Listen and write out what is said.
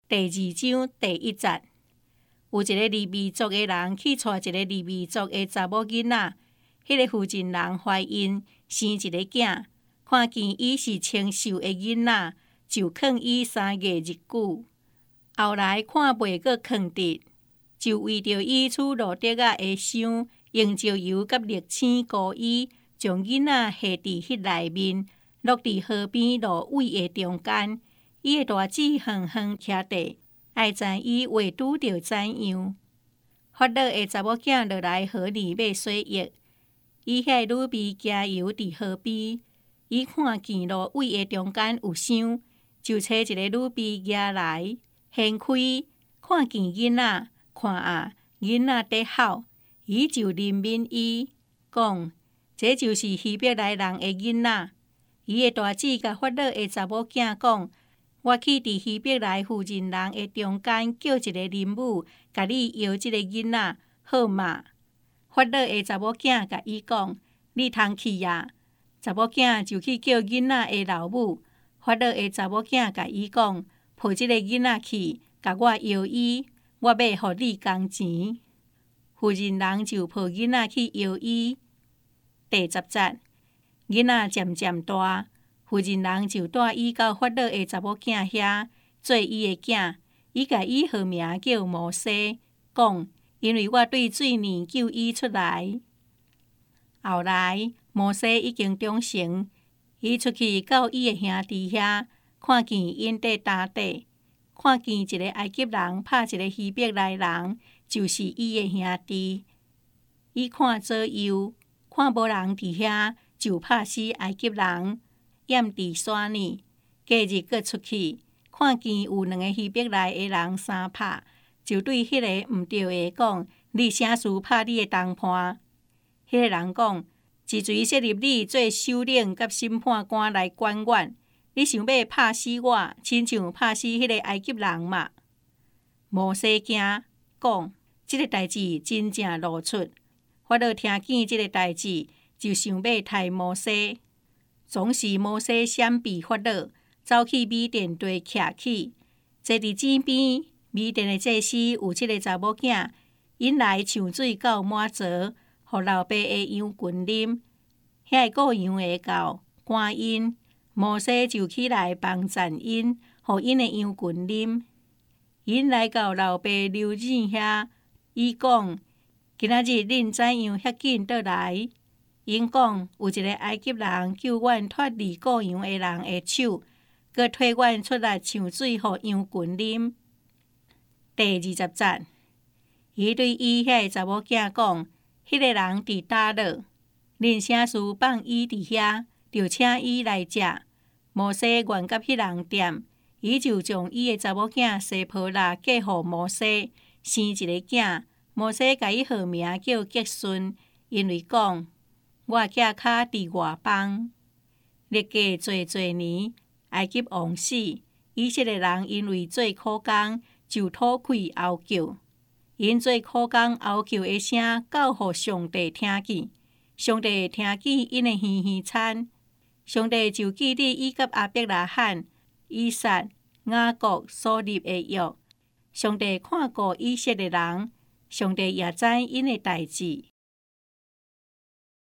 第2章第1節，有一個利未族的人去娶一個利未族的查某囡仔，迄個婦人人懷孕生一個囝，看見伊是清秀的囡仔，就囥伊3個日久。後來看袂閣囥得，就為着伊娶羅得仔的傷，用石油甲瀝青膏伊，將囡仔下佇迄內面，落佇河邊蘆葦的中間。伊的大姊遠遠徛佇，愛知伊話拄着怎樣。法老的查某囝落來河裡買水浴，伊遐女婢加油佇河邊，伊看見蘆葦的中間有傷，就找一個女婢押來，掀開，看見囡仔，看啊，囡仔在哭，伊就憐憫伊，講：這就是希伯來人的囡仔。伊的大姊甲法老的查某囝講：我去佇希伯來婦人人的中間叫一個林母，甲你搖這個囡仔，好嘛？法老的查某囝甲伊講：你通去呀！查某囝就去叫囡仔的老母。法老的查某囝甲伊講：抱這個囡仔去，甲我搖伊，我要互你工錢。婦人人就抱囡仔去搖伊。第10節，囡仔漸漸大。婦人人就帶伊到法老的查某囝遐，做伊的囝。伊甲伊號名叫摩西，講：因為我對水裡救伊出來。後來摩西已經長成，伊出去到伊的兄弟遐，看見因在打底，看見一個埃及人拍一個希伯來人，就是伊的兄弟。伊看左右，看無人佇遐，就拍死埃及人。掩佇山裡，隔日閣出去，看見有2個希伯來的人相拍，就對迄個毋對的講：你啥事拍你的同伴？迄個人講：一錘設入你做首領甲審判官來管阮，你想要拍死我，親像拍死迄個埃及人嘛？摩西驚，講：這個代志真正露出。法老聽見這個代志，就想要殺摩西。總是摩西閃避法老，走去米甸地徛起，坐佇井邊。米甸的祭司有這個查某囝，引來搶水到滿槽，互老爸的羊群啉。遐個羊會到趕因，摩西就起來幫贊因，互因的羊群啉。因來到老爸流井遐，伊講：今仔日恁怎樣遐緊倒來？因講：有一個埃及人救阮脫離雇羊的人的手，佮替阮出來搶水，互羊群啉。第20節，伊對伊遐個查某囝講：迄個人佇倒落，恁啥事放伊佇遐，就請伊來食。摩西願甲迄人掂，伊就將伊的查某囝西坡拉嫁互摩西，生一個囝。摩西甲伊號名叫結順，因為講：我囝腳佇外邦，歷過濟年，埃及王死，以色列人因為做苦工，就吐氣嚎叫。因做苦工嚎叫的聲，到互上帝聽見。上帝聽見因的耳耳慘，上帝就記得伊甲亞伯拉罕、以撒、雅各所立的約。上帝看顧以色列人，上帝也知因的代志。